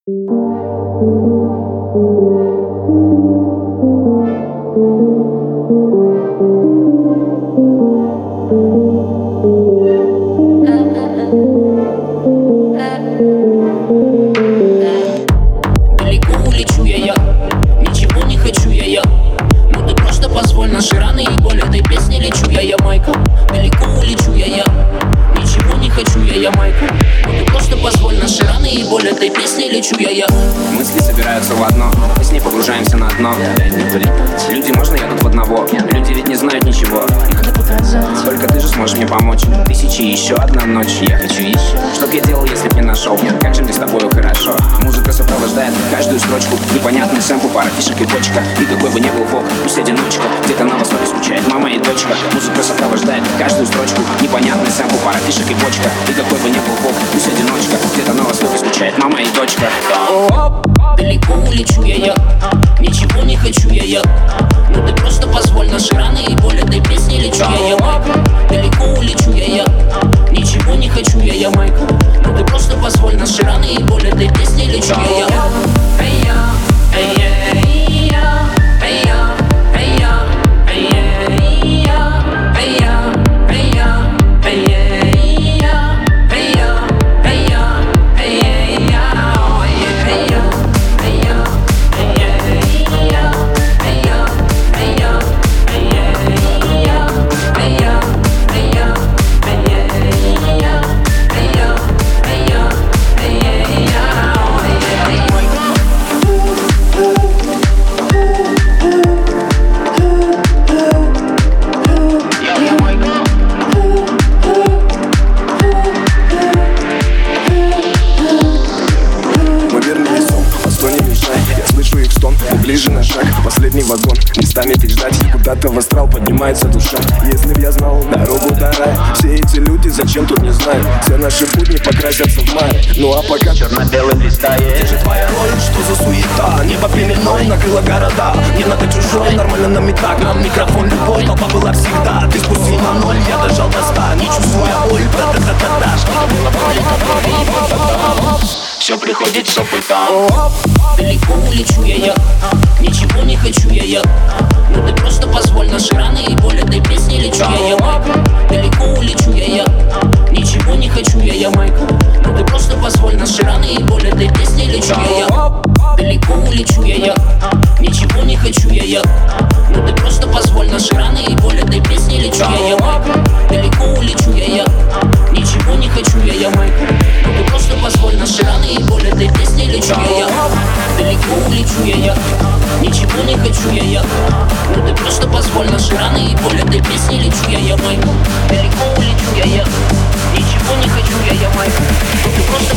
Далеко улечу я, ничего не хочу я. Ну ты просто позволь наши раны и боль этой песни лечу я, Майкл. Далеко улечу я, ничего не хочу я, Майкл. Ну ты просто позволь наши раны и боль этой песни лечу я. Мысли собираются в одно, мы с ней погружаемся на дно. Люди, можно я тут в одного? Люди ведь не знают ничего. Только ты же сможешь мне помочь. Тысячи и еще одна ночь. Я хочу еще. Что б я делал, если б не нашел? Как же мне с тобою хорошо. Музыка сопровождает каждую строчку. Непонятный сэмпл, пара фишек и точка. И какой бы ни был фок, пусть одиночка. Где-то на востоке скучает мама и дочка. Музыка сопровождает каждую строчку. Непонятный сэмпл, пара фишек и почка. И какой бы ни был фок, пусть одиночка. Где-то на востоке скучает мама и дочка. Далеко улечу я, ничего не хочу я. Ну ты просто позволь наши раны и боль этой песни лечу я, Майкл. Далеко улечу я, ничего не хочу я, Майкл. Ну ты просто позволь наши раны и боль этой песни лечу я. Ближе на шаг, последний вагон. Местами ведь ждать, куда-то в астрал поднимается душа. Если б я знал дорогу до рая, все эти люди зачем тут не знают. Все наши будни покрасятся в мае. Ну а пока черно-белым листает. Где же твоя роль, что за суета? Небо пеленой накрыло города. Не надо чужой, нормально нам и так. Нам микрофон любой, толпа была всегда. Ты спустил на ноль, я дожал до 100. Не чувствуя боль, та-та-та-та-та. Все приходит с опытом. Далеко улечу я, ничего не хочу я. Ну ты просто позволь наши раны и боль этой песни лечу я, Майкл. Далеко улечу я, ничего не хочу я, Майкл. Ну ты просто позволь наши раны и боль этой песни лечу я. Далеко улечу я, ничего не хочу я. Ну ты просто позволь наши раны и боль этой песни лечу я, Майкл. Далеко улечу я, ничего не хочу я, Майкл. Ну ты просто позволь наши раны и боль этой песни лечу я. Далеко улечу я, ничего не хочу я. Ну ты просто позволь наши раны и боль этой песни лечу я, Майкл. Далеко улечу я, ничего не хочу я, Майкл. Ну ты просто